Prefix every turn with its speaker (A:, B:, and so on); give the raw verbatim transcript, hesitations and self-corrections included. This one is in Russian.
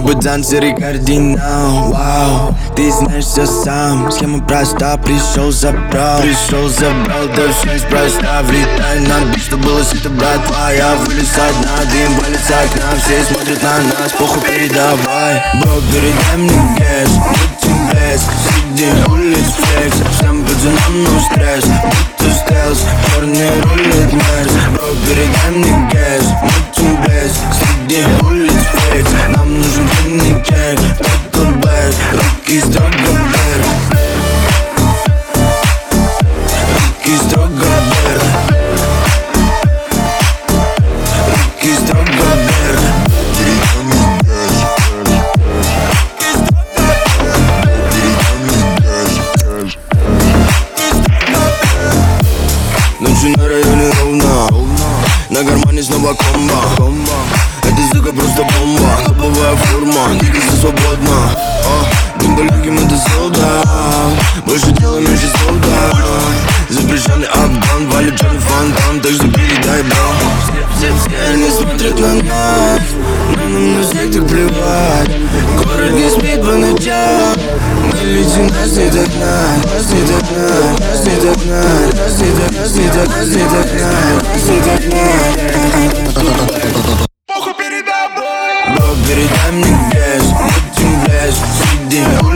A: бы танцы и кардинал. Вау, ты знаешь все сам. Схема проста, пришел, забрал. Пришел, забрал, да все неспроста. Влетай на бит, что было сито, братва. Я вылез со дна, дым валит с окна. Все смотрят на нас, похуй передавай. Бро, передай мне кэш, будем блеск. Среди улиц флекс, всем пацанам no стресс. Будто стелс, черный рулит мерз. Бро, передай мне кэш, будем блеск. Среди улиц флекс, нам нужен длинный чек. Только блэк, руки строго вверх. Руки строго вверх. Руки строго вверх. Ночью на районе ровно, на кармане снова комбо. Эта сука просто бомба, топовая форма, двигайся свободно. Дым далеким это солдат, больше дела меньше солдат. Запрещенный обгон, валит черный фонтан, так что передай, бро. Все, все, все они смотрят на нас, но нам на всех так плевать. Город не спит по ночам, мы летим, нас не догнать. Нас не догнать, нас не догнать, нас не догнать, нас не догнать, нас не догнать, нас не догнать. Бро, передай мне кэш, будем блеск. Среди улиц